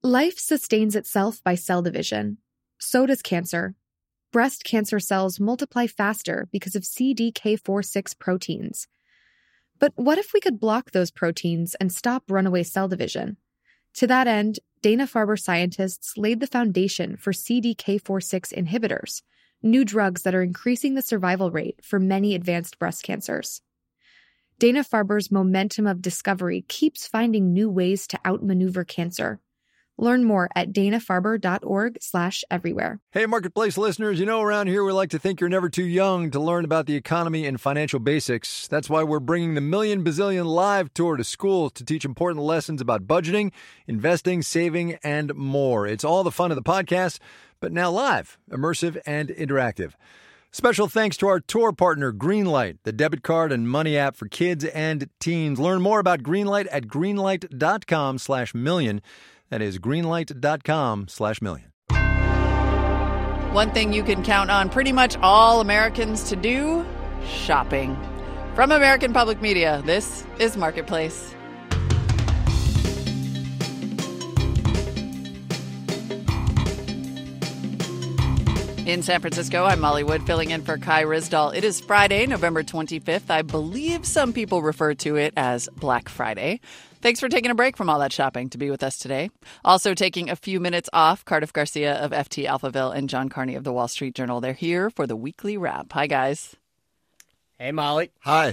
Life sustains itself by cell division. So does cancer. Breast cancer cells multiply faster because of CDK4/6 proteins. But what if we could block those proteins and stop runaway cell division? To that end, Dana-Farber scientists laid the foundation for CDK4/6 inhibitors, new drugs that are increasing the survival rate for many advanced breast cancers. Dana-Farber's momentum of discovery keeps finding new ways to outmaneuver cancer. Learn more at danafarber.org/everywhere. Hey, Marketplace listeners, around here we like to think you're never too young to learn about the economy and financial basics. That's why we're bringing the Million Bazillion Live Tour to schools to teach important lessons about budgeting, investing, saving, and more. It's all the fun of the podcast, but now live, immersive, and interactive. Special thanks to our tour partner, Greenlight, the debit card and money app for kids and teens. Learn more about Greenlight at greenlight.com/million. That is greenlight.com/million. One thing you can count on pretty much all Americans to do, shopping. From American Public Media, this is Marketplace. In San Francisco, I'm Molly Wood, filling in for Kai Ryssdal. It is Friday, November 25th. I believe some people refer to it as Black Friday. Thanks for taking a break from all that shopping to be with us today. Also taking a few minutes off, Cardiff Garcia of FT Alphaville and John Carney of the Wall Street Journal. They're here for the weekly wrap. Hi, guys. Hey, Molly. Hi.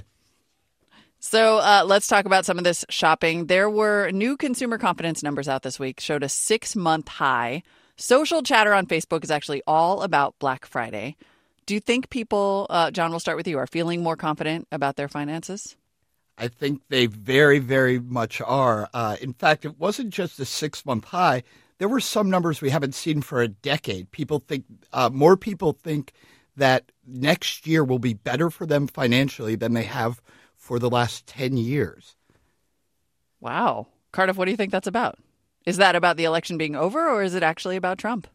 So let's talk about some of this shopping. There were new consumer confidence numbers out this week, showed a 6-month high. Social chatter on Facebook is actually all about Black Friday. Do you think people, John, we'll start with you, are feeling more confident about their finances? I think they very, very much are. In fact, it wasn't just a 6-month high. There were some numbers we haven't seen for a decade. People think more people think that next year will be better for them financially than they have for the last 10 years. Wow. Cardiff, what do you think that's about? Is that about the election being over, or is it actually about Trump?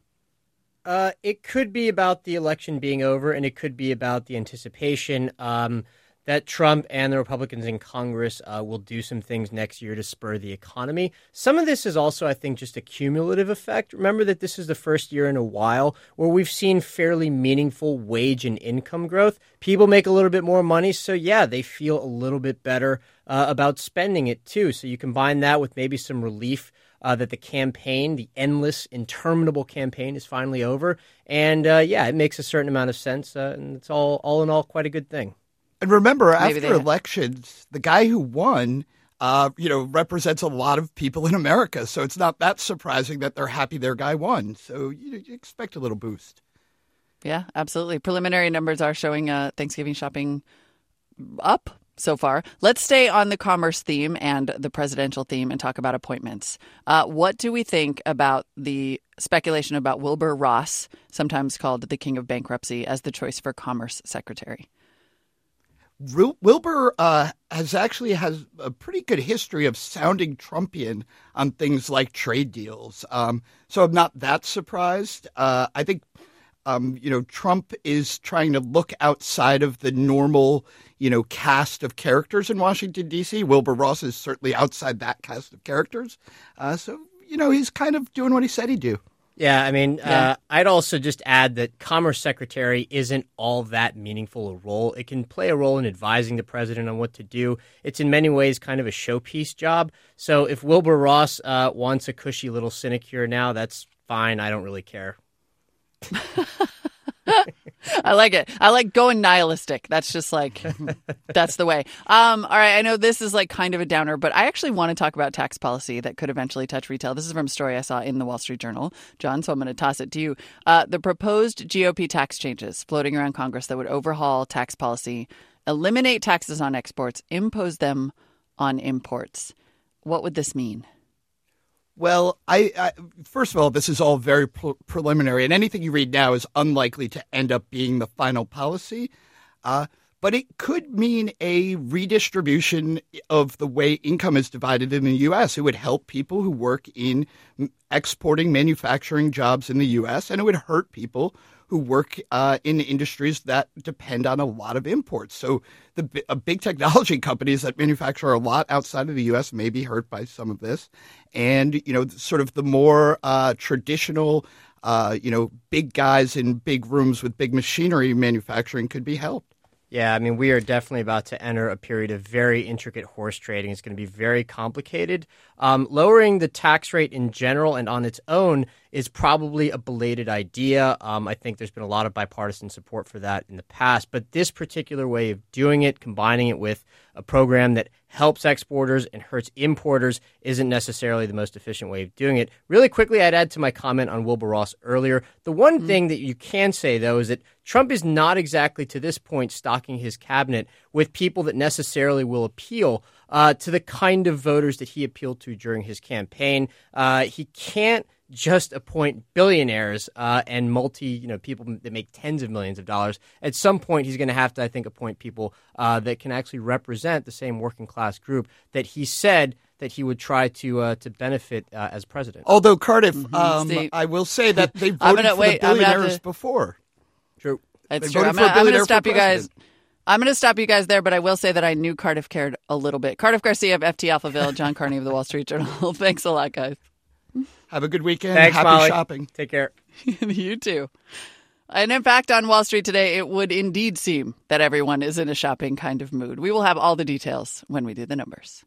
It could be about the election being over, and it could be about the anticipation that Trump and the Republicans in Congress will do some things next year to spur the economy. Some of this is also, I think, just a cumulative effect. Remember that this is the first year in a while where we've seen fairly meaningful wage and income growth. People make a little bit more money, so yeah, they feel a little bit better about spending it too. So you combine that with maybe some relief that the campaign, the endless, interminable campaign, is finally over. And yeah, it makes a certain amount of sense, and it's all in all quite a good thing. And remember, after elections, the guy who won, represents a lot of people in America. So it's not that surprising that they're happy their guy won. So you expect a little boost. Yeah, absolutely. Preliminary numbers are showing Thanksgiving shopping up so far. Let's stay on the commerce theme and the presidential theme and talk about appointments. What do we think about the speculation about Wilbur Ross, sometimes called the king of bankruptcy, as the choice for commerce secretary? Wilbur has a pretty good history of sounding Trumpian on things like trade deals. So I'm not that surprised. I think, Trump is trying to look outside of the normal, cast of characters in Washington, D.C. Wilbur Ross is certainly outside that cast of characters. So he's kind of doing what he said he'd do. Yeah, I mean, I'd also just add that Commerce Secretary isn't all that meaningful a role. It can play a role in advising the president on what to do. It's in many ways kind of a showpiece job. So if Wilbur Ross wants a cushy little sinecure now, that's fine. I don't really care. I like it. I like going nihilistic. That's just like, that's the way. All right. I know this is like kind of a downer, but I actually want to talk about tax policy that could eventually touch retail. This is from a story I saw in the Wall Street Journal, John, so I'm going to toss it to you. The proposed GOP tax changes floating around Congress that would overhaul tax policy, eliminate taxes on exports, impose them on imports. What would this mean? Well, I first of all, this is all very preliminary, and anything you read now is unlikely to end up being the final policy. but it could mean a redistribution of the way income is divided in the U.S. It would help people who work in exporting manufacturing jobs in the U.S., and it would hurt people who work in industries that depend on a lot of imports. So the big technology companies that manufacture a lot outside of the U.S. may be hurt by some of this. And, sort of the more traditional, big guys in big rooms with big machinery manufacturing could be helped. Yeah, I mean, we are definitely about to enter a period of very intricate horse trading. It's going to be very complicated. Lowering the tax rate in general and on its own is probably a belated idea. I think there's been a lot of bipartisan support for that in the past. But this particular way of doing it, combining it with a program that helps exporters and hurts importers, isn't necessarily the most efficient way of doing it. Really quickly, I'd add to my comment on Wilbur Ross earlier. The one thing that you can say, though, is that Trump is not exactly to this point stocking his cabinet with people that necessarily will appeal to the kind of voters that he appealed to during his campaign. He can't just appoint billionaires and people that make tens of millions of dollars. At some point, he's going to have to, I think, appoint people that can actually represent the same working class group that he said that he would try to benefit as president. Although, Cardiff, I will say that they voted for the billionaires before. True. It's true. I'm going to stop you guys. I'm going to stop you guys there, but I will say that I knew Cardiff cared a little bit. Cardiff Garcia of FT Alphaville, John Carney of the Wall Street Journal. Thanks a lot, guys. Have a good weekend. Thanks, Happy Molly. shopping. Take care. You too. And in fact, on Wall Street today, it would indeed seem that everyone is in a shopping kind of mood. We will have all the details when we do the numbers.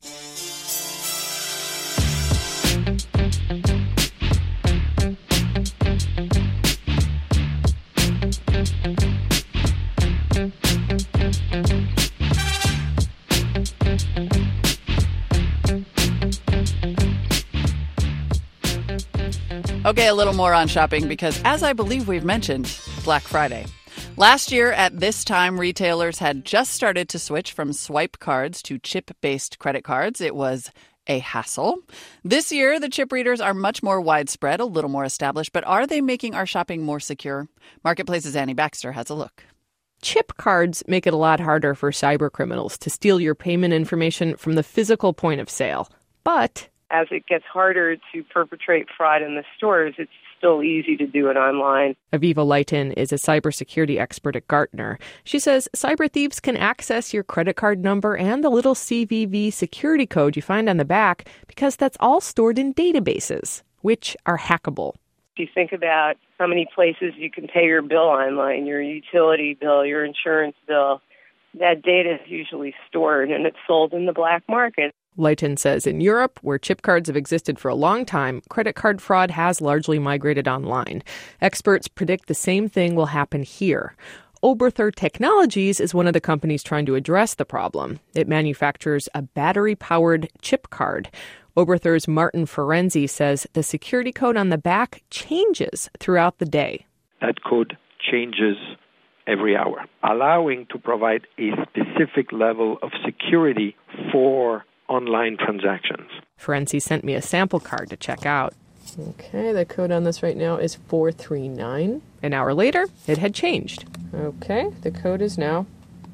Okay, a little more on shopping because, as I believe we've mentioned, Black Friday. Last year at this time, retailers had just started to switch from swipe cards to chip-based credit cards. It was a hassle. This year, the chip readers are much more widespread, a little more established, but are they making our shopping more secure? Marketplace's Annie Baxter has a look. Chip cards make it a lot harder for cyber criminals to steal your payment information from the physical point of sale. But as it gets harder to perpetrate fraud in the stores, it's still easy to do it online. Aviva Leighton is a cybersecurity expert at Gartner. She says cyber thieves can access your credit card number and the little CVV security code you find on the back because that's all stored in databases, which are hackable. If you think about how many places you can pay your bill online, your utility bill, your insurance bill, that data is usually stored and it's sold in the black market. Leighton says in Europe, where chip cards have existed for a long time, credit card fraud has largely migrated online. Experts predict the same thing will happen here. Oberthur Technologies is one of the companies trying to address the problem. It manufactures a battery-powered chip card. Oberthur's Martin Ferenzi says the security code on the back changes throughout the day. That code changes every hour, allowing to provide a specific level of security for online transactions. Ferenzi sent me a sample card to check out. Okay, the code on this right now is 439. An hour later, it had changed. Okay, the code is now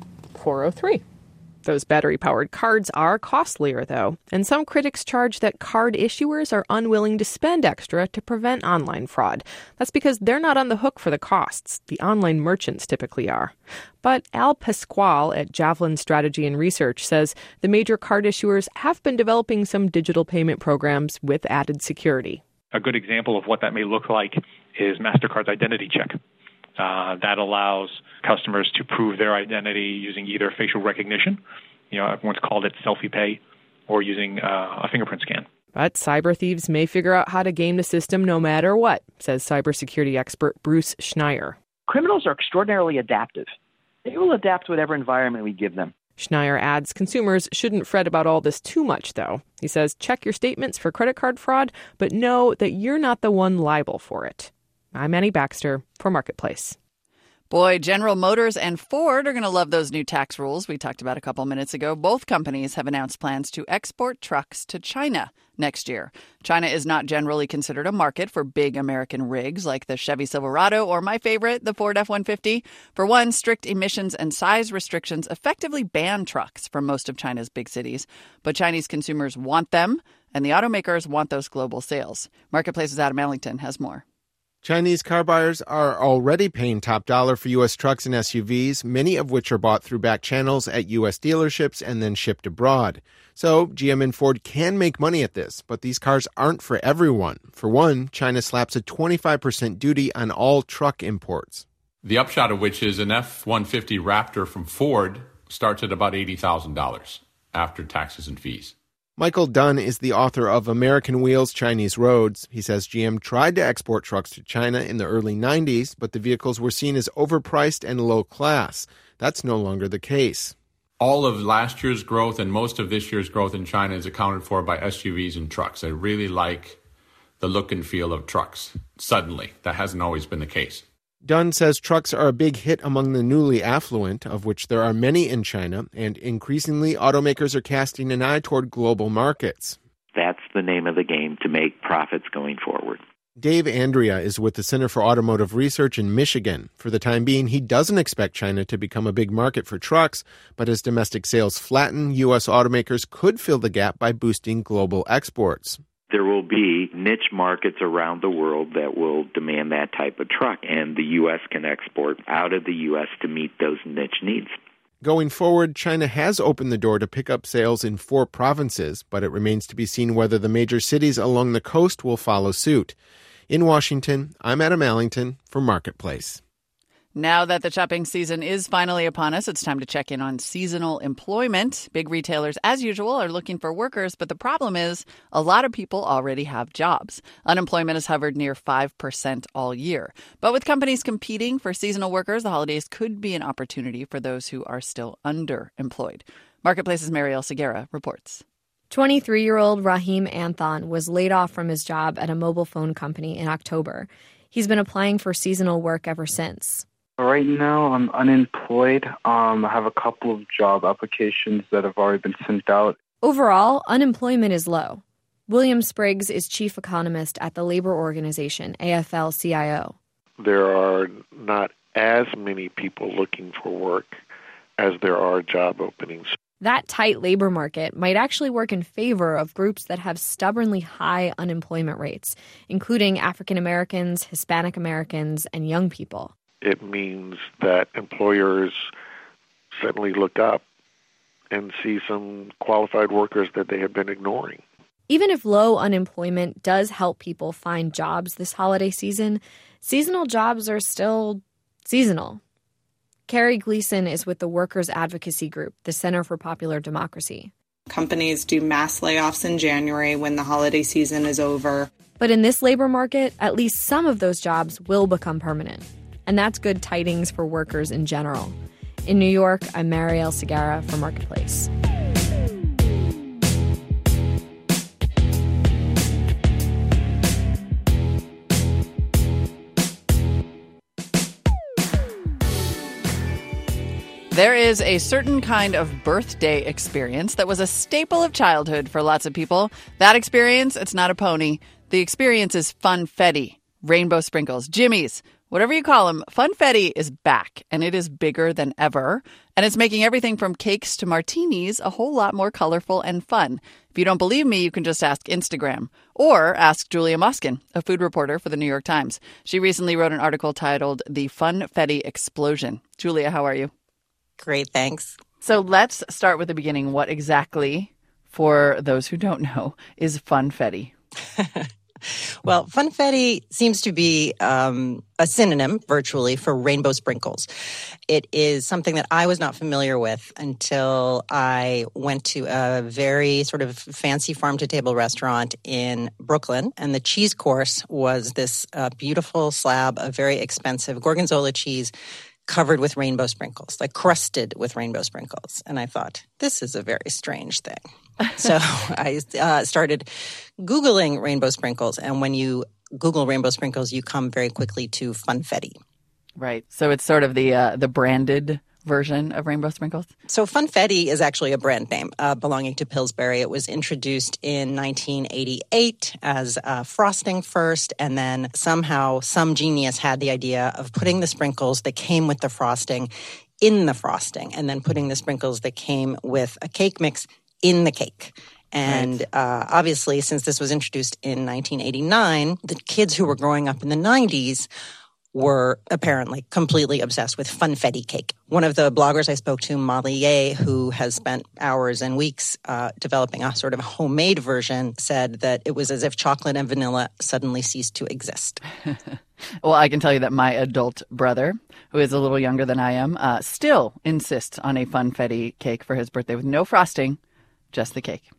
403. Those battery-powered cards are costlier, though, and some critics charge that card issuers are unwilling to spend extra to prevent online fraud. That's because they're not on the hook for the costs. The online merchants typically are. But Al Pasquale at Javelin Strategy and Research says the major card issuers have been developing some digital payment programs with added security. A good example of what that may look like is MasterCard's Identity Check. That allows customers to prove their identity using either facial recognition, everyone's called it selfie pay, or using a fingerprint scan. But cyber thieves may figure out how to game the system no matter what, says cybersecurity expert Bruce Schneier. Criminals are extraordinarily adaptive. They will adapt to whatever environment we give them. Schneier adds consumers shouldn't fret about all this too much, though. He says check your statements for credit card fraud, but know that you're not the one liable for it. I'm Annie Baxter for Marketplace. Boy, General Motors and Ford are going to love those new tax rules we talked about a couple minutes ago. Both companies have announced plans to export trucks to China next year. China is not generally considered a market for big American rigs like the Chevy Silverado or my favorite, the Ford F-150. For one, strict emissions and size restrictions effectively ban trucks from most of China's big cities. But Chinese consumers want them, and the automakers want those global sales. Marketplace's Adam Ellington has more. Chinese car buyers are already paying top dollar for U.S. trucks and SUVs, many of which are bought through back channels at U.S. dealerships and then shipped abroad. So GM and Ford can make money at this, but these cars aren't for everyone. For one, China slaps a 25% duty on all truck imports. The upshot of which is an F-150 Raptor from Ford starts at about $80,000 after taxes and fees. Michael Dunn is the author of American Wheels, Chinese Roads. He says GM tried to export trucks to China in the early 90s, but the vehicles were seen as overpriced and low class. That's no longer the case. All of last year's growth and most of this year's growth in China is accounted for by SUVs and trucks. They really like the look and feel of trucks. Suddenly, that hasn't always been the case. Dunn says trucks are a big hit among the newly affluent, of which there are many in China, and increasingly automakers are casting an eye toward global markets. That's the name of the game, to make profits going forward. Dave Andrea is with the Center for Automotive Research in Michigan. For the time being, he doesn't expect China to become a big market for trucks, but as domestic sales flatten, U.S. automakers could fill the gap by boosting global exports. There will be niche markets around the world that will demand that type of truck, and the U.S. can export out of the U.S. to meet those niche needs. Going forward, China has opened the door to pick up sales in 4 provinces, but it remains to be seen whether the major cities along the coast will follow suit. In Washington, I'm Adam Allington for Marketplace. Now that the shopping season is finally upon us, it's time to check in on seasonal employment. Big retailers, as usual, are looking for workers, but the problem is a lot of people already have jobs. Unemployment has hovered near 5% all year. But with companies competing for seasonal workers, the holidays could be an opportunity for those who are still underemployed. Marketplace's Marielle Segura reports. 23-year-old Rahim Anthon was laid off from his job at a mobile phone company in October. He's been applying for seasonal work ever since. Right now, I'm unemployed. I have a couple of job applications that have already been sent out. Overall, unemployment is low. William Spriggs is chief economist at the labor organization AFL-CIO. There are not as many people looking for work as there are job openings. That tight labor market might actually work in favor of groups that have stubbornly high unemployment rates, including African Americans, Hispanic Americans, and young people. It means that employers suddenly look up and see some qualified workers that they have been ignoring. Even if low unemployment does help people find jobs this holiday season, seasonal jobs are still seasonal. Carrie Gleason is with the Workers' Advocacy Group, the Center for Popular Democracy. Companies do mass layoffs in January when the holiday season is over. But in this labor market, at least some of those jobs will become permanent. And that's good tidings for workers in general. In New York, I'm Marielle Segura for Marketplace. There is a certain kind of birthday experience that was a staple of childhood for lots of people. That experience, it's not a pony. The experience is funfetti, rainbow sprinkles, jimmies, whatever you call them. Funfetti is back, and it is bigger than ever. And it's making everything from cakes to martinis a whole lot more colorful and fun. If you don't believe me, you can just ask Instagram or ask Julia Moskin, a food reporter for the New York Times. She recently wrote an article titled The Funfetti Explosion. Julia, how are you? Great, thanks. So let's start with the beginning. What exactly, for those who don't know, is funfetti? Well, funfetti seems to be a synonym, virtually, for rainbow sprinkles. It is something that I was not familiar with until I went to a very sort of fancy farm-to-table restaurant in Brooklyn, and the cheese course was this beautiful slab of very expensive Gorgonzola cheese covered with rainbow sprinkles, like crusted with rainbow sprinkles. And I thought, this is a very strange thing. So I started Googling rainbow sprinkles. And when you Google rainbow sprinkles, you come very quickly to funfetti. Right. So it's sort of the branded version of Rainbow Sprinkles? So Funfetti is actually a brand name belonging to Pillsbury. It was introduced in 1988 as frosting first, and then somehow some genius had the idea of putting the sprinkles that came with the frosting in the frosting, and then putting the sprinkles that came with a cake mix in the cake. And obviously, since this was introduced in 1989, the kids who were growing up in the 90s were apparently completely obsessed with Funfetti cake. One of the bloggers I spoke to, Molly Ye, who has spent hours and weeks developing a sort of homemade version, said that it was as if chocolate and vanilla suddenly ceased to exist. Well, I can tell you that my adult brother, who is a little younger than I am, still insists on a Funfetti cake for his birthday with no frosting, just the cake.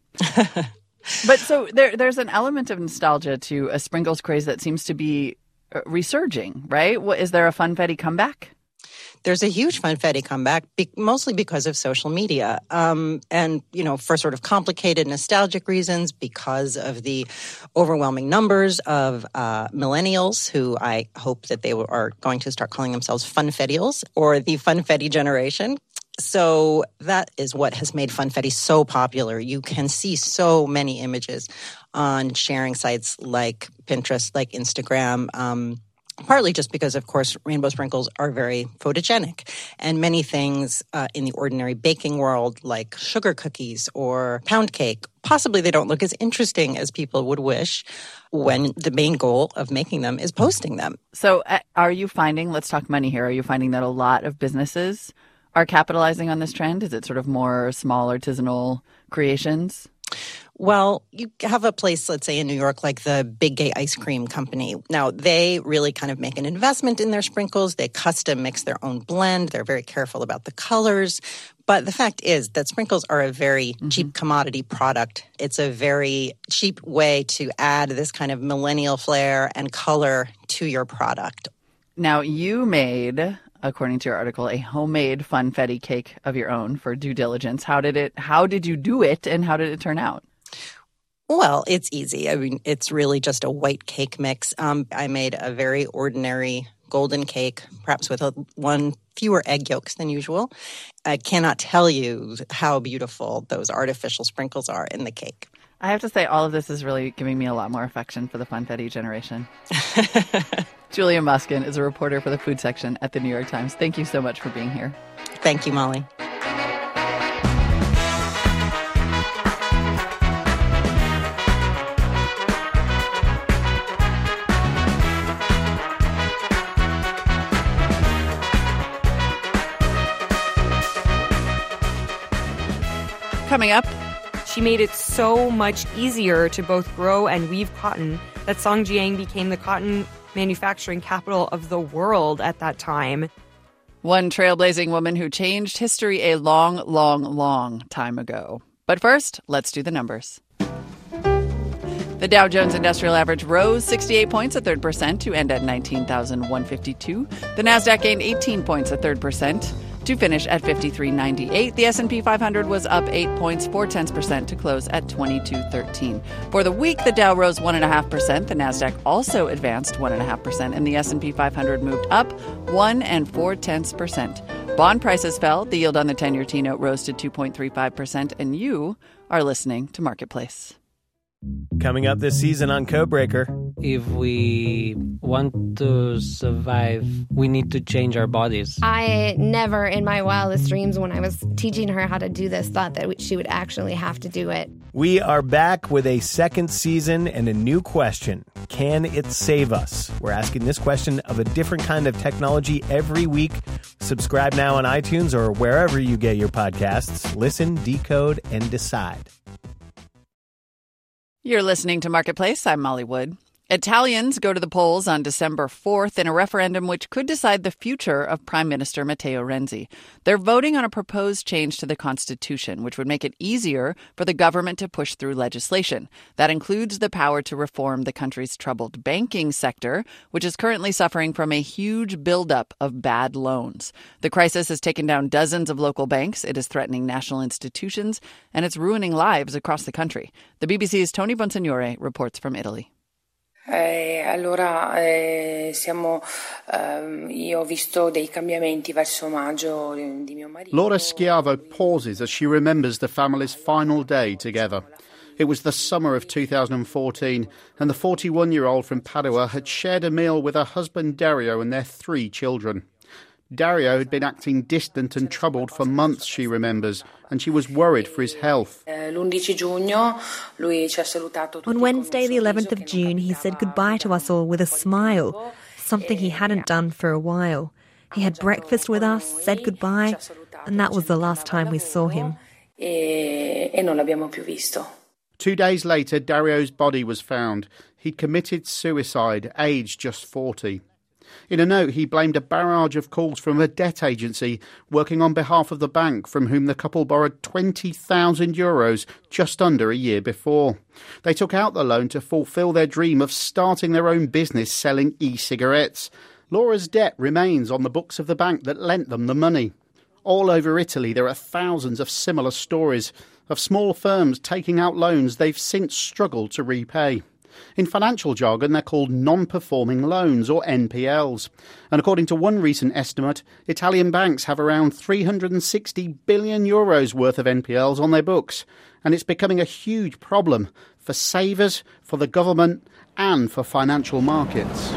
But so there's an element of nostalgia to a sprinkles craze that seems to be resurging, right? Is there a Funfetti comeback? There's a huge Funfetti comeback, mostly because of social media. And, for sort of complicated nostalgic reasons, because of the overwhelming numbers of millennials who I hope that they are going to start calling themselves Funfettials, or the Funfetti generation. So that is what has made Funfetti so popular. You can see so many images on sharing sites like Pinterest, like Instagram, partly just because, of course, rainbow sprinkles are very photogenic. And many things in the ordinary baking world, like sugar cookies or pound cake, possibly they don't look as interesting as people would wish when the main goal of making them is posting them. So are you finding, let's talk money here, are you finding that a lot of businesses are capitalizing on this trend? Is it sort of more small artisanal creations? Well, you have a place, let's say in New York, like the Big Gay Ice Cream Company. Now, they really kind of make an investment in their sprinkles. They custom mix their own blend. They're very careful about the colors. But the fact is that sprinkles are a very cheap commodity product. It's a very cheap way to add this kind of millennial flair and color to your product. Now, you made, according to your article, a homemade Funfetti cake of your own for due diligence. How did you do it, and how did it turn out? Well, it's easy. I mean, it's really just a white cake mix. I made a very ordinary golden cake, perhaps with one fewer egg yolks than usual. I cannot tell you how beautiful those artificial sprinkles are in the cake. I have to say, all of this is really giving me a lot more affection for the Funfetti generation. Julia Muskin is a reporter for the food section at the New York Times. Thank you so much for being here. Thank you, Molly. Coming up, she made it so much easier to both grow and weave cotton that Songjiang became the cotton manufacturing capital of the world at that time. One trailblazing woman who changed history a long, long, long time ago. But first, let's do the numbers. The Dow Jones Industrial Average rose 68 points, a third percent, to end at 19,152. The Nasdaq gained 18 points, a third percent, to finish at 53.98. The S&P 500 was up 8 points, 0.4%, to close at 2213. For the week, the Dow rose 1.5%. The Nasdaq also advanced 1.5%, and the S&P 500 moved up 1.4%. Bond prices fell. The yield on the 10-year T-note rose to 2.35%, and you are listening to Marketplace. Coming up this season on Codebreaker. If we want to survive, we need to change our bodies. I never in my wildest dreams when I was teaching her how to do this thought that she would actually have to do it. We are back with a second season and a new question. Can it save us? We're asking this question of a different kind of technology every week. Subscribe now on iTunes or wherever you get your podcasts. Listen, decode, and decide. You're listening to Marketplace. I'm Molly Wood. Italians go to the polls on December 4th in a referendum which could decide the future of Prime Minister Matteo Renzi. They're voting on a proposed change to the Constitution, which would make it easier for the government to push through legislation. That includes the power to reform the country's troubled banking sector, which is currently suffering from a huge buildup of bad loans. The crisis has taken down dozens of local banks. It is threatening national institutions, and it's ruining lives across the country. The BBC's Tony Bonsignore reports from Italy. Io ho visto dei cambiamenti verso maggio di mio marito. Laura Schiavo pauses as she remembers the family's final day together. It was the summer of 2014, and the 41-year-old from Padua had shared a meal with her husband Dario and their 3 children. Dario had been acting distant and troubled for months, she remembers, and she was worried for his health. On Wednesday, the 11th of June, he said goodbye to us all with a smile, something he hadn't done for a while. He had breakfast with us, said goodbye, and that was the last time we saw him. 2 days later, Dario's body was found. He'd committed suicide, aged just 40. In a note, he blamed a barrage of calls from a debt agency working on behalf of the bank from whom the couple borrowed €20,000 just under a year before. They took out the loan to fulfil their dream of starting their own business selling e-cigarettes. Laura's debt remains on the books of the bank that lent them the money. All over Italy, there are thousands of similar stories of small firms taking out loans they've since struggled to repay. In financial jargon, they're called non-performing loans, or NPLs. And according to one recent estimate, Italian banks have around €360 billion worth of NPLs on their books. And it's becoming a huge problem for savers, for the government, and for financial markets.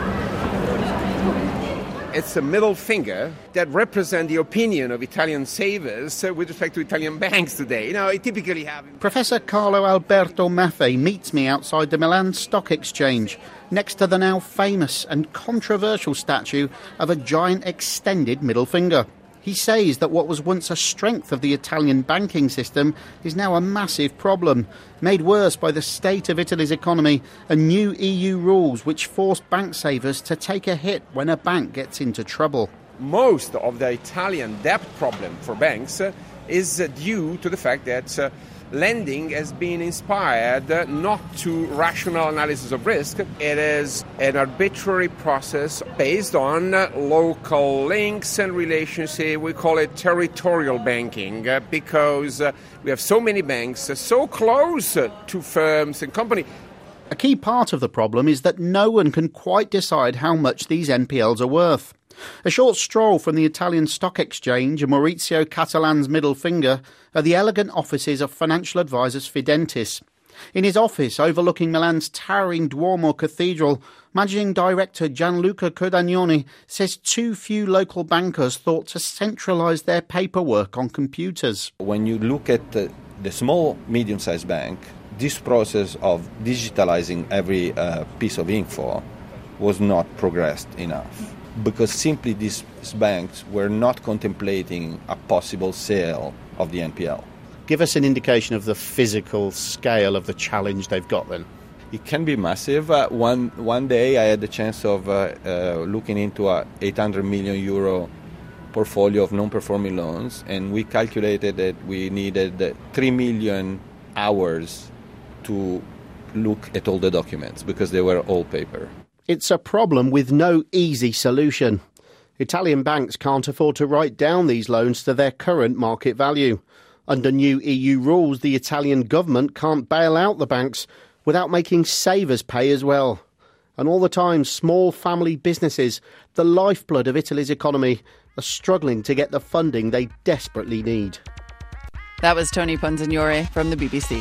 It's a middle finger that represents the opinion of Italian savers with respect to Italian banks today. I typically have... Professor Carlo Alberto Maffei meets me outside the Milan Stock Exchange, next to the now famous and controversial statue of a giant extended middle finger. He says that what was once a strength of the Italian banking system is now a massive problem, made worse by the state of Italy's economy and new EU rules which force bank savers to take a hit when a bank gets into trouble. Most of the Italian debt problem for banks is due to the fact that lending has been inspired not to rational analysis of risk. It is an arbitrary process based on local links and relationships. We call it territorial banking because we have so many banks so close to firms and companies. A key part of the problem is that no one can quite decide how much these NPLs are worth. A short stroll from the Italian Stock Exchange and Maurizio Catalan's middle finger are the elegant offices of financial advisors Fidentis. In his office overlooking Milan's towering Duomo Cathedral, Managing Director Gianluca Cordagnoni says too few local bankers thought to centralise their paperwork on computers. When you look at the small, medium-sized bank, this process of digitalising every piece of info was not progressed enough, because simply these banks were not contemplating a possible sale of the NPL. Give us an indication of the physical scale of the challenge they've got then. It can be massive. One day I had the chance of looking into a €800 million portfolio of non-performing loans, and we calculated that we needed 3 million hours to look at all the documents because they were all paper. It's a problem with no easy solution. Italian banks can't afford to write down these loans to their current market value. Under new EU rules, the Italian government can't bail out the banks without making savers pay as well. And all the time, small family businesses, the lifeblood of Italy's economy, are struggling to get the funding they desperately need. That was Tony Ponsignore from the BBC.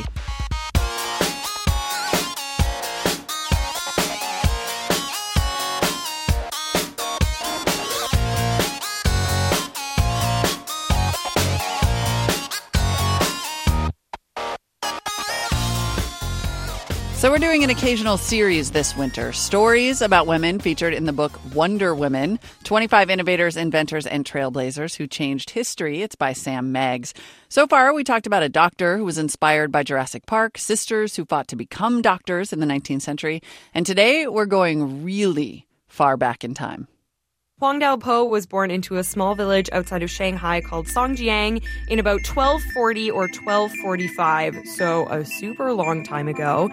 So we're doing an occasional series this winter. Stories about women featured in the book Wonder Women, 25 innovators, inventors, and trailblazers who changed history. It's by Sam Meggs. So far, we talked about a doctor who was inspired by Jurassic Park, sisters who fought to become doctors in the 19th century, and today we're going really far back in time. Huang Daopo was born into a small village outside of Shanghai called Songjiang in about 1240 or 1245, so a super long time ago.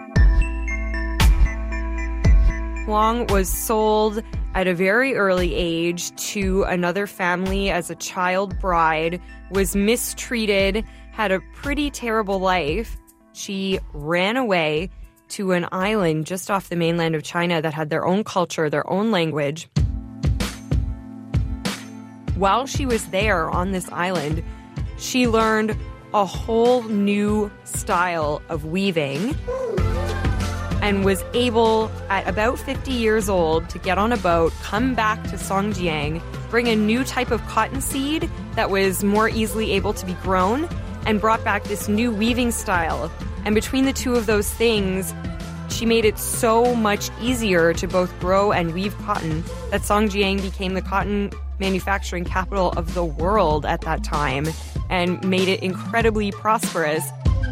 Huang was sold at a very early age to another family as a child bride, was mistreated, had a pretty terrible life. She ran away to an island just off the mainland of China that had their own culture, their own language. While she was there on this island, she learned a whole new style of weaving and was able, at about 50 years old, to get on a boat, come back to Songjiang, bring a new type of cotton seed that was more easily able to be grown, and brought back this new weaving style. And between the two of those things, she made it so much easier to both grow and weave cotton that Songjiang became the cotton manufacturing capital of the world at that time and made it incredibly prosperous.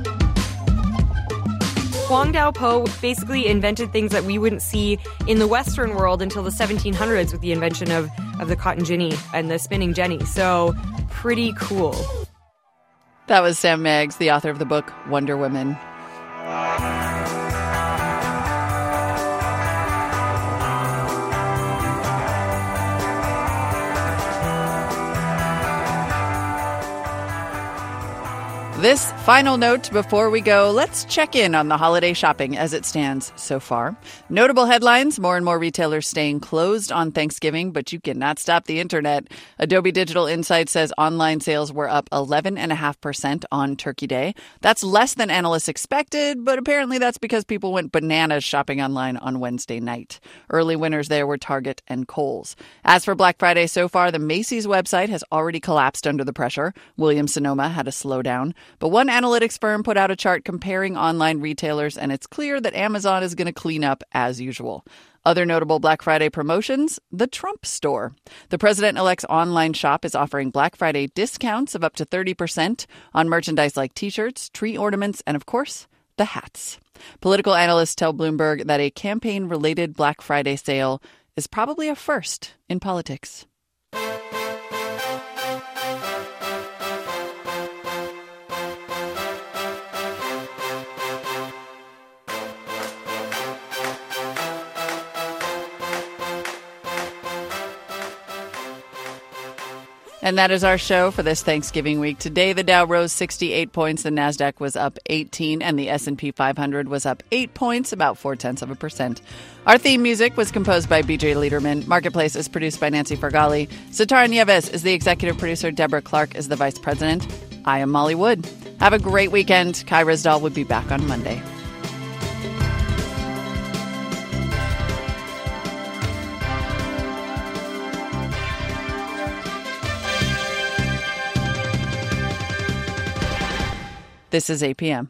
Huang Daopo basically invented things that we wouldn't see in the Western world until the 1700s with the invention of the cotton ginny and the spinning jenny. So pretty cool. That was Sam Meggs, the author of the book Wonder Women. This final note before we go, let's check in on the holiday shopping as it stands so far. Notable headlines, more and more retailers staying closed on Thanksgiving, but you cannot stop the internet. Adobe Digital Insights says online sales were up 11.5% on Turkey Day. That's less than analysts expected, but apparently that's because people went bananas shopping online on Wednesday night. Early winners there were Target and Kohl's. As for Black Friday so far, the Macy's website has already collapsed under the pressure. Williams-Sonoma had a slowdown. But one analytics firm put out a chart comparing online retailers, and it's clear that Amazon is going to clean up as usual. Other notable Black Friday promotions, the Trump Store. The president-elect's online shop is offering Black Friday discounts of up to 30% on merchandise like T-shirts, tree ornaments, and, of course, the hats. Political analysts tell Bloomberg that a campaign-related Black Friday sale is probably a first in politics. And that is our show for this Thanksgiving week. Today, the Dow rose 68 points, the NASDAQ was up 18, and the S&P 500 was up 8 points, about 0.4%. Our theme music was composed by BJ Liederman. Marketplace is produced by Nancy Fargali. Satara Nieves is the executive producer. Deborah Clark is the vice president. I am Molly Wood. Have a great weekend. Kai Risdal will be back on Monday. This is APM.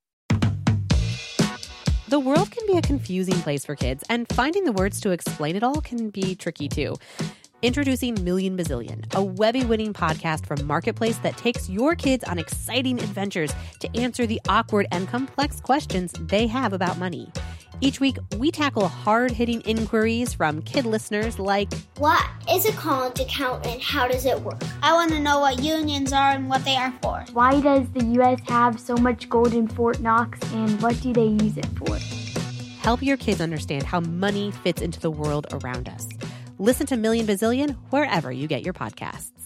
The world can be a confusing place for kids, and finding the words to explain it all can be tricky too. Introducing Million Bazillion, a Webby-winning podcast from Marketplace that takes your kids on exciting adventures to answer the awkward and complex questions they have about money. Each week, we tackle hard-hitting inquiries from kid listeners like, what is a college account and how does it work? I want to know what unions are and what they are for. Why does the U.S. have so much gold in Fort Knox and what do they use it for? Help your kids understand how money fits into the world around us. Listen to Million Bazillion wherever you get your podcasts.